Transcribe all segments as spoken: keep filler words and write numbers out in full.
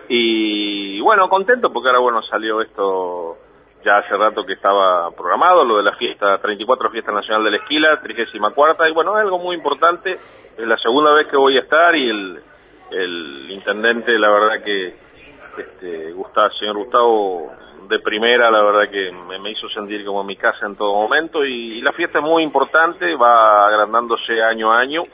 Y bueno, contento porque ahora bueno salió esto ya hace rato que estaba programado, lo de la fiesta, treinta y cuatro Fiesta Nacional de la Esquila, trigésima cuarta, y bueno, es algo muy importante, es la segunda vez que voy a estar y el, el intendente, la verdad que, este, Gustavo, señor Gustavo, de primera, la verdad que me, me hizo sentir como en mi casa en todo momento, y, y la fiesta es muy importante, va agrandándose año a año,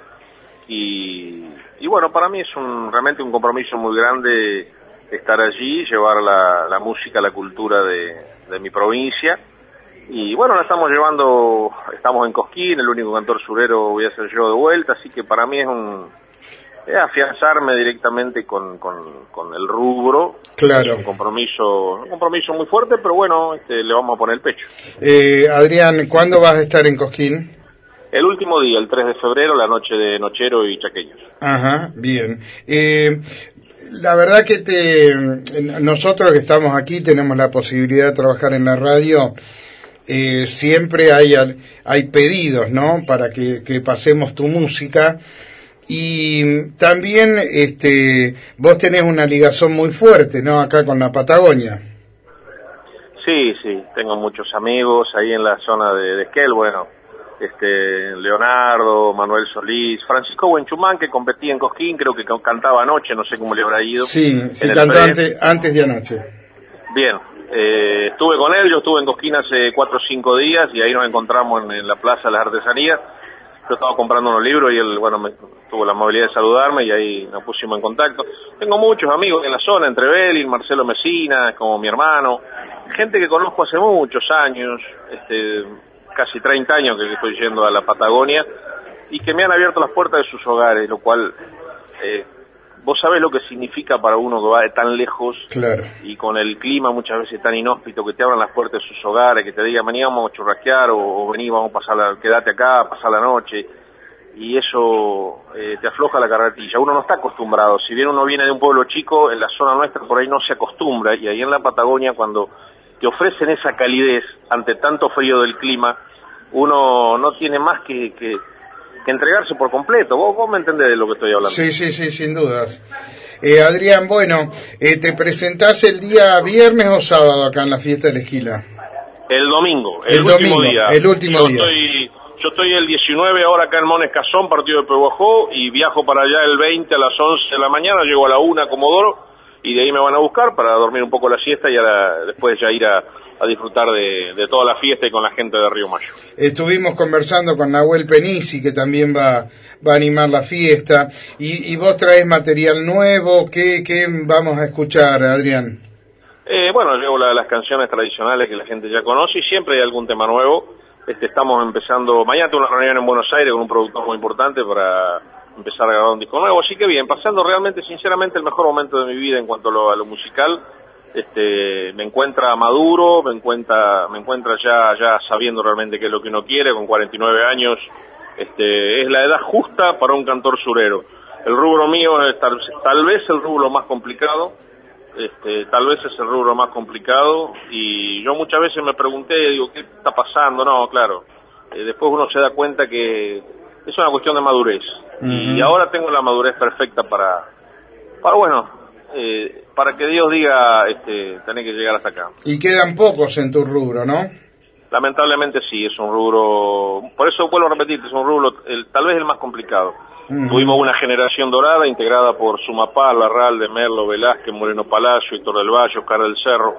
y, y bueno, para mí es un realmente un compromiso muy grande estar allí, llevar la, la música, la cultura de, de mi provincia, y bueno, la estamos llevando, estamos en Cosquín, el único cantor surero voy a ser yo de vuelta, así que para mí es un es afianzarme directamente con, con, con el rubro, claro. Es un compromiso, un compromiso muy fuerte, pero bueno, este, le vamos a poner el pecho. Eh, Adrián, ¿cuándo vas a estar en Cosquín? El último día, el tres de febrero, la noche de Nochero y Chaqueños. Ajá, bien. Eh, La verdad que te, nosotros que estamos aquí tenemos la posibilidad de trabajar en la radio, eh, siempre hay hay pedidos, ¿no? Para que, que pasemos tu música, y también este vos tenés una ligazón muy fuerte, ¿no? Acá con la Patagonia. Sí, sí, tengo muchos amigos ahí en la zona de, de Esquel, bueno, este Leonardo, Manuel Solís, Francisco Buenchumán, que competía en Cosquín, creo que cantaba anoche, no sé cómo le habrá ido. Sí, sí, cantó antes, antes de anoche. Bien, eh, estuve con él, yo estuve en Cosquín hace cuatro o cinco días y ahí nos encontramos en, en la Plaza de las Artesanías. Yo estaba comprando unos libros y él, bueno, me, tuvo la amabilidad de saludarme y ahí nos pusimos en contacto. Tengo muchos amigos en la zona, entre Belín, Marcelo Mesina, como mi hermano, gente que conozco hace muchos años, este... casi treinta años que estoy yendo a la Patagonia y que me han abierto las puertas de sus hogares, lo cual eh, vos sabés lo que significa para uno que va de tan lejos, claro. Y con el clima muchas veces tan inhóspito, que te abran las puertas de sus hogares, que te digan vení vamos a churrasquear o, o vení vamos a pasar la, quedate acá, pasar la noche, y eso eh, te afloja la carretilla. Uno no está acostumbrado, si bien uno viene de un pueblo chico, en la zona nuestra por ahí no se acostumbra, y ahí en la Patagonia cuando te ofrecen esa calidez ante tanto frío del clima, uno no tiene más que, que, que entregarse por completo. ¿Vos, vos me entendés de lo que estoy hablando? Sí, sí, sí, sin dudas. Eh, Adrián, bueno, eh, ¿te presentás el día viernes o sábado acá en la fiesta de la Esquila? El domingo, el, el último domingo, día. El último yo día. Estoy, yo estoy el diecinueve ahora acá en Mones Cazón, partido de Pehuajó, y viajo para allá el veinte a las once de la mañana, llego a la una a Comodoro, y de ahí me van a buscar para dormir un poco la siesta y ahora, después ya ir a, a disfrutar de, de toda la fiesta y con la gente de Río Mayo. Estuvimos conversando con Nahuel Penisi, que también va, va a animar la fiesta, y, y vos traes material nuevo. ¿Qué, qué vamos a escuchar, Adrián? Eh, bueno, llevo la, las canciones tradicionales que la gente ya conoce y siempre hay algún tema nuevo. Este, estamos empezando, mañana tengo una reunión en Buenos Aires con un productor muy importante para empezar a grabar un disco nuevo, así que bien, pasando realmente, sinceramente, el mejor momento de mi vida en cuanto a lo, a lo musical. Este, me encuentra maduro, me encuentra, me encuentra ya, ya sabiendo realmente qué es lo que uno quiere, con cuarenta y nueve años, este, es la edad justa para un cantor surero. El rubro mío es tal, tal vez el rubro más complicado, este, tal vez es el rubro más complicado, y yo muchas veces me pregunté, digo, ¿qué está pasando? No, claro, eh, después uno se da cuenta que es una cuestión de madurez, uh-huh. Y ahora tengo la madurez perfecta para, para bueno, eh, para que Dios diga, este, tenés que llegar hasta acá. Y quedan pocos en tu rubro, ¿no? Lamentablemente sí, es un rubro, por eso vuelvo a repetir, es un rubro el, tal vez el más complicado. Uh-huh. Tuvimos una generación dorada integrada por Sumapá, Larralde, Merlo, Velázquez, Moreno Palacio, Héctor del Valle, Oscar del Cerro,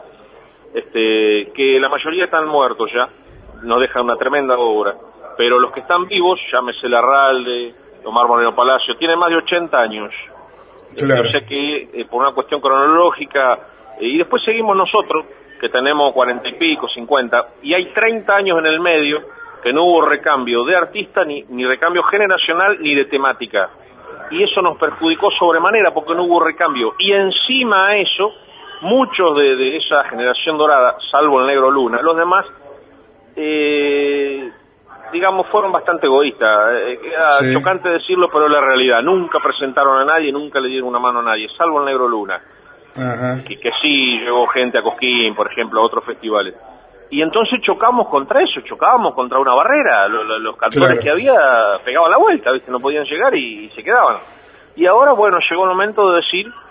este, que la mayoría están muertos ya, nos dejan una tremenda obra, pero los que están vivos, llámese Larralde, Omar Moreno Palacio, tienen más de ochenta años. Claro. O sea que eh, por una cuestión cronológica, eh, y después seguimos nosotros, que tenemos cuarenta y pico, cincuenta, y hay treinta años en el medio que no hubo recambio de artista, ni, ni recambio generacional, ni de temática. Y eso nos perjudicó sobremanera porque no hubo recambio. Y encima a eso, muchos de, de esa generación dorada, salvo el Negro Luna, los demás, eh, digamos, fueron bastante egoístas. Eh, era sí. Chocante decirlo, pero es la realidad. Nunca presentaron a nadie, nunca le dieron una mano a nadie, salvo el Negro Luna. Ajá. Que, que sí llegó gente a Cosquín, por ejemplo, a otros festivales. Y entonces chocamos contra eso, chocábamos contra una barrera. Los, los, los cantores claro. que había pegaban la vuelta, ¿viste? No podían llegar y, y se quedaban. Y ahora, bueno, llegó el momento de decir,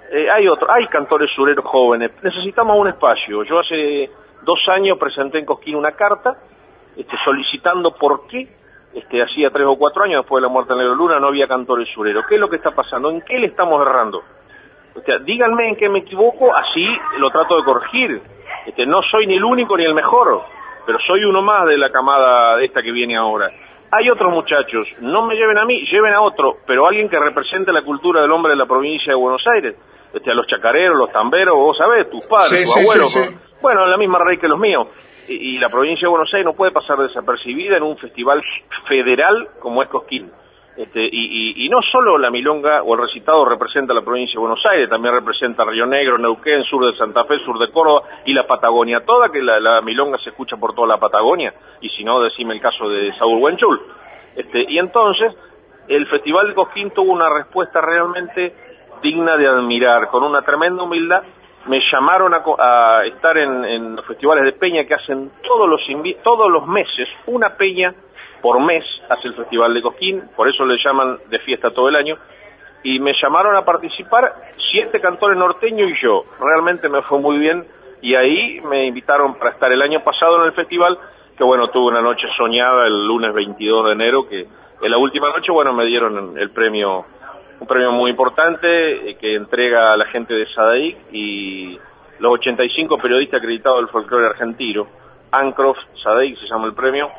eh, hay otro, hay cantores sureros jóvenes, necesitamos un espacio. Yo hace dos años presenté en Cosquín una carta este, solicitando por qué, este, hacía tres o cuatro años después de la muerte de Negro Luna no había cantores sureros. ¿Qué es lo que está pasando? ¿En qué le estamos errando? O sea, díganme en qué me equivoco, así lo trato de corregir. Este, no soy ni el único ni el mejor, pero soy uno más de la camada de esta que viene ahora. Hay otros muchachos, no me lleven a mí, lleven a otro, pero alguien que represente la cultura del hombre de la provincia de Buenos Aires. Este, a los chacareros, los tamberos, vos sabés, tus padres, sí, tus sí, abuelos, sí, sí. Bueno, la misma raíz que los míos. Y, y la provincia de Buenos Aires no puede pasar desapercibida en un festival federal como es Cosquín. Este, y, y, y no solo la milonga o el recitado representa la provincia de Buenos Aires, también representa Río Negro, Neuquén, sur de Santa Fe, sur de Córdoba y la Patagonia toda, que la, la milonga se escucha por toda la Patagonia, y si no, decime el caso de Saúl Huenchul. Este, y entonces, el Festival de Cosquín tuvo una respuesta realmente digna de admirar, con una tremenda humildad. Me llamaron a, a estar en, en los festivales de peña que hacen todos los, todos los meses, una peña por mes hace el Festival de Cosquín, por eso le llaman de fiesta todo el año, y me llamaron a participar siete cantores norteños y yo. Realmente me fue muy bien, y ahí me invitaron para estar el año pasado en el festival, que bueno, tuve una noche soñada el lunes veintidós de enero, que en la última noche, bueno, me dieron el premio, un premio muy importante, eh, que entrega a la gente de Sadaic y los ochenta y cinco periodistas acreditados del folclore argentino. Ancroft, Sadaic se llama el premio,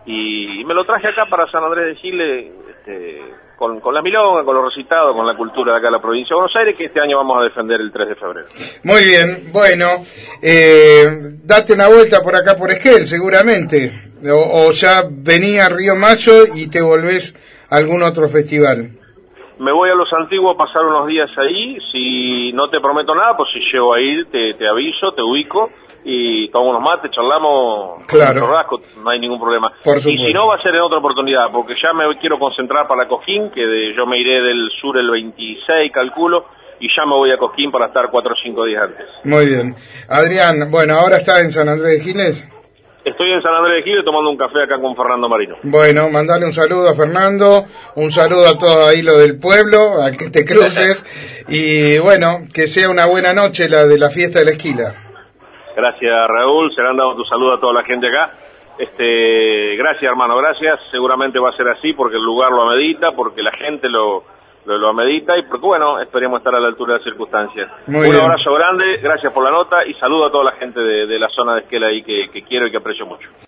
y me lo traje acá para San Andrés de Giles, este, con, con la milonga, con los recitados, con la cultura de acá de la provincia de Buenos Aires, que este año vamos a defender el tres de febrero. Muy bien, bueno, eh, date una vuelta por acá por Esquel, seguramente, o, o ya venía a Río Mayo y te volvés a algún otro festival. Me voy a Los Antiguos a pasar unos días ahí, si no te prometo nada, pues si llego a ir, te, te aviso, te ubico, y tomamos unos mates, charlamos, claro, churrasco, no hay ningún problema. Por y si no, va a ser en otra oportunidad, porque ya me quiero concentrar para Cosquín, que de, yo me iré del sur el veintiséis, calculo, y ya me voy a Cosquín para estar cuatro o cinco días antes. Muy bien. Adrián, bueno, ¿ahora estás en San Andrés de Giles? Estoy en San Andrés de Giles tomando un café acá con Fernando Marino. Bueno, mandale un saludo a Fernando, un saludo a todos ahí lo del pueblo, al que te cruces, y bueno, que sea una buena noche la de la fiesta de la esquila. Gracias, Raúl, se le han dado tu saludo a toda la gente acá. Este, gracias, hermano, gracias. Seguramente va a ser así porque el lugar lo amerita, porque la gente lo, lo, lo amerita y porque, bueno, esperemos estar a la altura de las circunstancias. Muy un bien. abrazo grande, gracias por la nota y saludo a toda la gente de, de la zona de Esquel ahí que, que quiero y que aprecio mucho.